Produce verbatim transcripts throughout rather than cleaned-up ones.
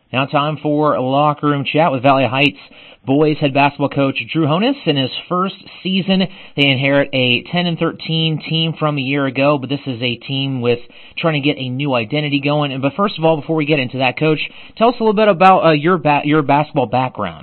Now time for a locker room chat with Valley Heights boys head basketball coach Drew Honus. In his first season, they inherit a ten and thirteen team from a year ago, but this is a team with trying to get a new identity going. And but first of all, before we get into that, Coach, tell us a little bit about uh, your ba- your basketball background.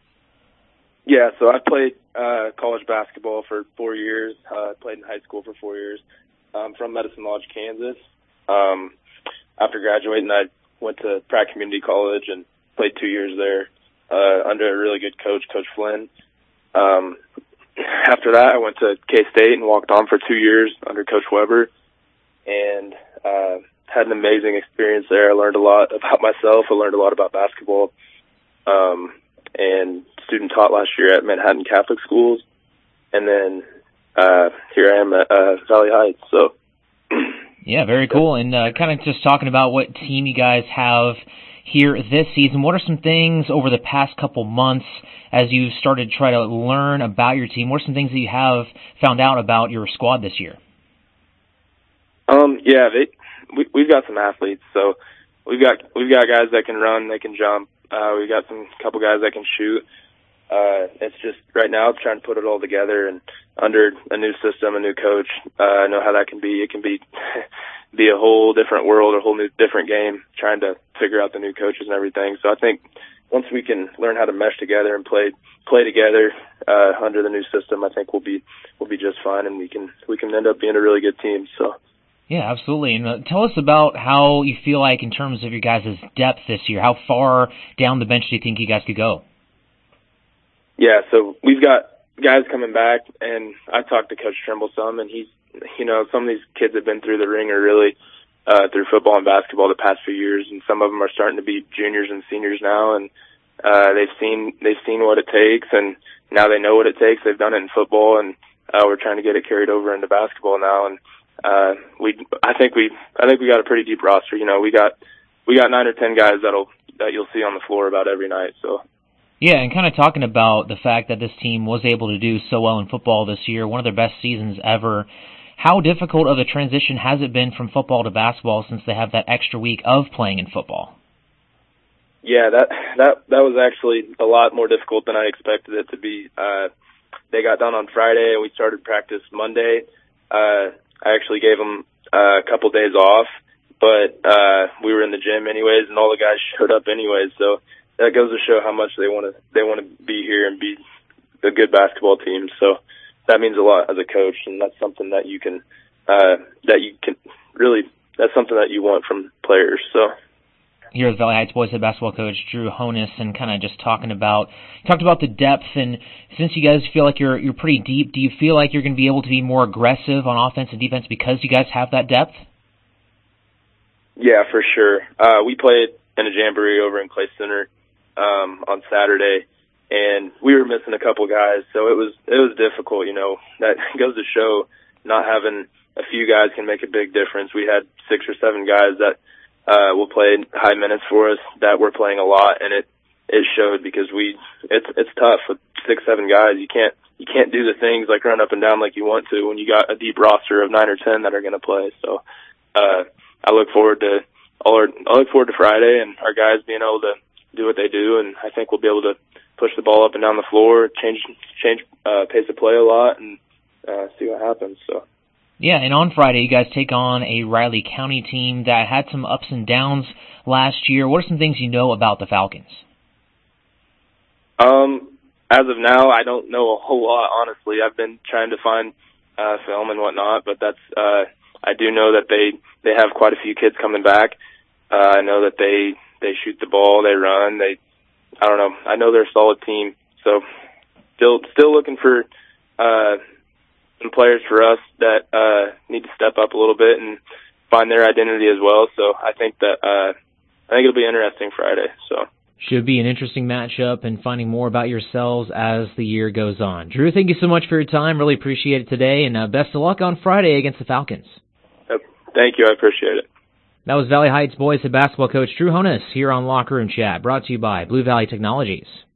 Yeah, so I played uh, college basketball for four years. I uh, played in high school for four years. I'm from Medicine Lodge, Kansas. Um, after graduating, I went to Pratt Community College and played two years there uh, under a really good coach, Coach Flynn. Um, after that, I went to K-State and walked on for two years under Coach Weber, and uh, had an amazing experience there. I learned a lot about myself. I learned a lot about basketball, um, and student taught last year at Manhattan Catholic Schools, and then uh, here I am at uh, Valley Heights. So. Yeah, very cool. And uh, kind of just talking about what team you guys have here this season, what are some things over the past couple months as you started to try to learn about your team? What are some things that you have found out about your squad this year? Um, yeah, they, we, we've got some athletes. So we've got we've got guys that can run, they can jump. Uh, we've got some couple guys that can shoot. Uh, it's just right now trying to put it all together and under a new system, a new coach. Uh, I know how that can be. It can be be a whole different world, a whole new different game, trying to figure out the new coaches and everything. So I think once we can learn how to mesh together and play play together uh, under the new system, I think we'll be we'll be just fine, and we can we can end up being a really good team. So. Yeah, absolutely. And uh, tell us about how you feel like in terms of your guys' depth this year. How far down the bench do you think you guys could go? Yeah, so we've got guys coming back, and I talked to Coach Trimble some, and he's, you know, some of these kids have been through the ringer really uh, through football and basketball the past few years, and some of them are starting to be juniors and seniors now, and uh, they've seen they've seen what it takes, and now they know what it takes. They've done it in football, and uh, we're trying to get it carried over into basketball now, and uh, we I think we I think we got a pretty deep roster. You know, we got we got nine or ten guys that'll that you'll see on the floor about every night. So. Yeah, and kind of talking about the fact that this team was able to do so well in football this year, one of their best seasons ever. How difficult of a transition has it been from football to basketball since they have that extra week of playing in football? Yeah, that that that was actually a lot more difficult than I expected it to be. Uh, they got done on Friday, and we started practice Monday. Uh, I actually gave them uh, a couple days off, but uh, we were in the gym anyways, and all the guys showed up anyways, so that goes to show how much they want to they want to be here and be a good basketball team. So that means a lot as a coach, and that's something that you can uh, that you can really that's something that you want from players. So here at Valley Heights boys head basketball coach Drew Honus, and kind of just talking about talked about the depth. And since you guys feel like you're you're pretty deep, do you feel like you're going to be able to be more aggressive on offense and defense because you guys have that depth? Yeah, for sure. Uh, we played in a jamboree over in Clay Center Um, on Saturday, and we were missing a couple guys, so it was it was difficult. You know, that goes to show not having a few guys can make a big difference. We had six or seven guys that uh, will play high minutes for us that were playing a lot, and it it showed because we it's it's tough with six seven guys. You can't you can't do the things like run up and down like you want to when you got a deep roster of nine or ten that are going to play. So uh, I look forward to all our, I look forward to Friday and our guys being able to do what they do, and I think we'll be able to push the ball up and down the floor, change change uh, pace of play a lot, and uh, see what happens. So. Yeah, and on Friday, you guys take on a Riley County team that had some ups and downs last year. What are some things you know about the Falcons? Um, as of now, I don't know a whole lot, honestly. I've been trying to find uh, film and whatnot, but that's uh, I do know that they, they have quite a few kids coming back. Uh, I know that they they shoot the ball, they run, they I don't know. I know they're a solid team, so still still looking for uh, some players for us that uh, need to step up a little bit and find their identity as well. So I think that uh, I think it'll be interesting Friday. So should be an interesting matchup and finding more about yourselves as the year goes on. Drew, thank you so much for your time. Really appreciate it today, and uh, best of luck on Friday against the Falcons. Yep. Thank you. I appreciate it. That was Valley Heights boys head basketball coach Drew Honus here on Locker Room Chat, brought to you by Blue Valley Technologies.